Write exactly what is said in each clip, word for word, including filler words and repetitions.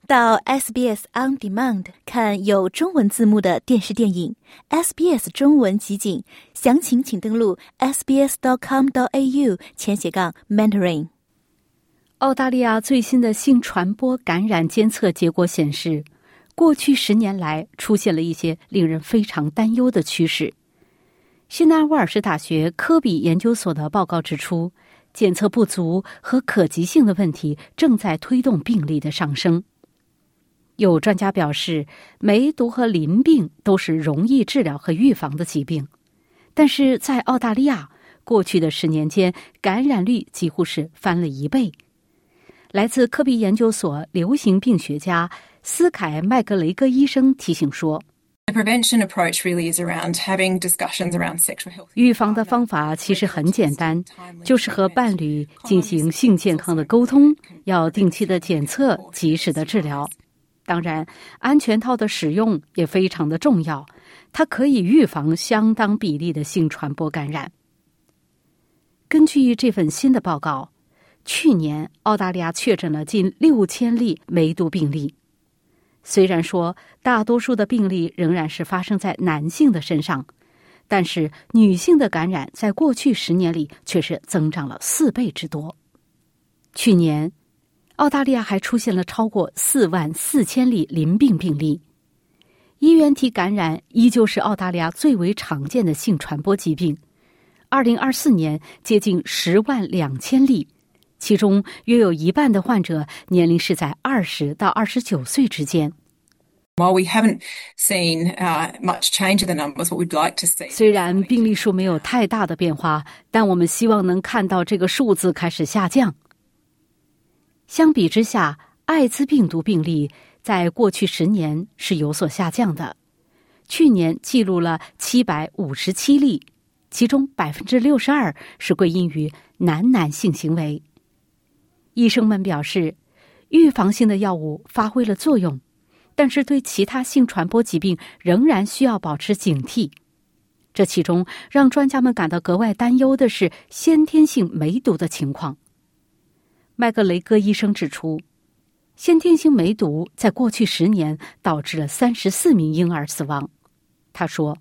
到 S B S On Demand 看有中文字幕的电视电影 S B S 中文集锦，详情请登录 s b s dot com dot a u 前斜杠 Mandarin。 澳大利亚最新的性传播感染监测结果显示，过去十年来出现了一些令人非常担忧的趋势。新南威尔士大学科比研究所的报告指出，检测不足和可及性的问题正在推动病例的上升。有专家表示，梅毒和淋病都是容易治疗和预防的疾病，但是在澳大利亚，过去的十年间，感染率几乎是翻了一倍。来自科比研究所流行病学家斯凯麦格雷戈医生提醒说，预防的方法其实很简单，就是和伴侣进行性健康的沟通，要定期的检测，及时的治疗。当然，安全套的使用也非常的重要，它可以预防相当比例的性传播感染。根据这份新的报告，去年澳大利亚确诊了近六千例梅毒病例。虽然说大多数的病例仍然是发生在男性的身上，但是女性的感染在过去十年里却是增长了四倍之多。去年澳大利亚还出现了超过四万四千例淋病病例。衣原体感染依旧是澳大利亚最为常见的性传播疾病。二零二四年接近十万两千例，其中约有一半的患者年龄是在二十到二十九岁之间。虽然病例数没有太大的变化，但我们希望能看到这个数字开始下降。相比之下，艾滋病毒病例在过去十年是有所下降的。去年记录了七百五十七例，其中 百分之六十二 是归因于男男性行为。医生们表示，预防性的药物发挥了作用，但是对其他性传播疾病仍然需要保持警惕。这其中让专家们感到格外担忧的是先天性梅毒的情况。麦格雷戈医生指出，先天性梅毒在过去十年导致了三十四名婴儿死亡。他说，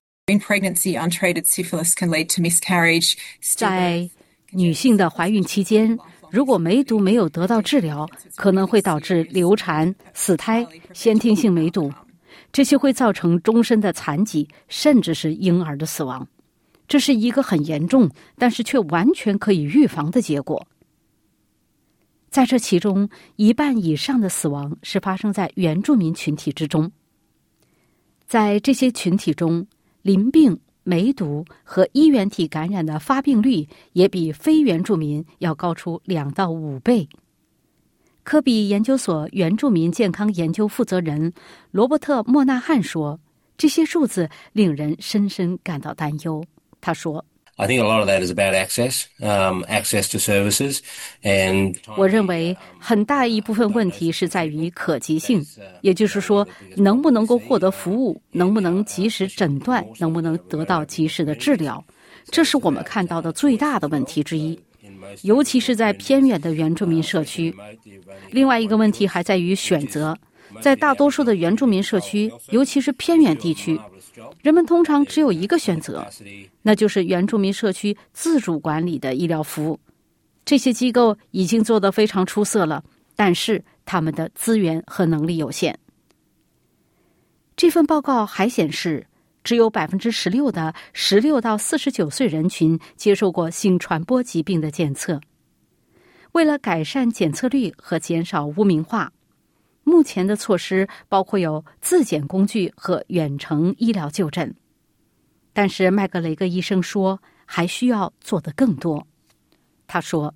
在女性的怀孕期间，如果梅毒没有得到治疗，可能会导致流产、死胎、先天性梅毒，这些会造成终身的残疾，甚至是婴儿的死亡。这是一个很严重，但是却完全可以预防的结果。在这其中，一半以上的死亡是发生在原住民群体之中。在这些群体中，淋病、梅毒和衣原体感染的发病率也比非原住民要高出两到五倍。科比研究所原住民健康研究负责人罗伯特·莫纳汉说，这些数字令人深深感到担忧。他说， I think a lot of that is about access, um, access to services, and 我认为很大一部分问题是在于可及性，也就是说，能不能够获得服务，能不能及时诊断，能不能得到及时的治疗，这是我们看到的最大的问题之一，尤其是在偏远的原住民社区。另外一个问题还在于选择，在大多数的原住民社区，尤其是偏远地区，人们通常只有一个选择，那就是原住民社区自主管理的医疗服务。这些机构已经做得非常出色了，但是他们的资源和能力有限。这份报告还显示，只有 百分之十六 的十六到四十九岁人群接受过性传播疾病的检测。为了改善检测率和减少污名化，目前的措施包括有自检工具和远程医疗就诊。但是麦格雷戈医生说，还需要做得更多。他说，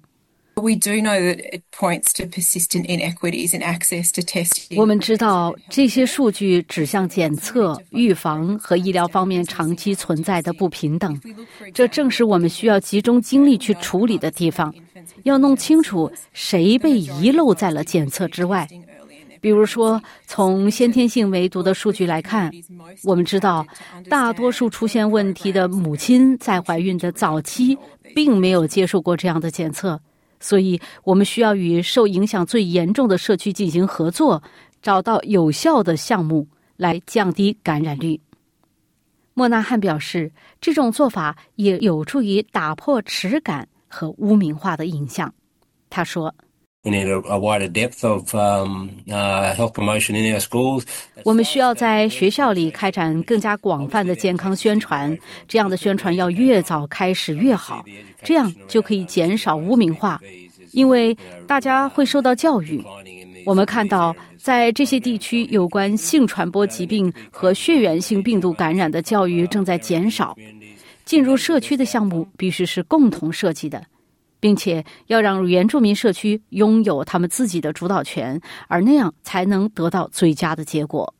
我们知道这些数据指向检测、预防和医疗方面长期存在的不平等，这正是我们需要集中精力去处理的地方。要弄清楚谁被遗漏在了检测之外。比如说，从先天性梅毒的数据来看，我们知道大多数出现问题的母亲在怀孕的早期并没有接受过这样的检测， 所以我们需要与受影响最严重的社区进行合作，找到有效的项目来降低感染率。莫纳汉表示，这种做法也有助于打破耻感和污名化的影响。他说， We need a, a wider depth of um, uh, health promotion in our schools. 我们需要在学校里开展更加广泛的健康宣传，这样的宣传要越早开始越好，这样就可以减少污名化，因为大家会受到教育。我们看到，在这些地区有关性传播疾病和血源性病毒感染的教育正在减少。进入社区的项目必须是共同设计的，并且要让原住民社区拥有他们自己的主导权，而那样才能得到最佳的结果。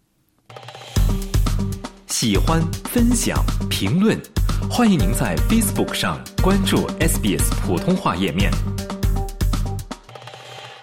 喜欢、分享、评论，欢迎您在 Facebook 上关注 S B S 普通话页面。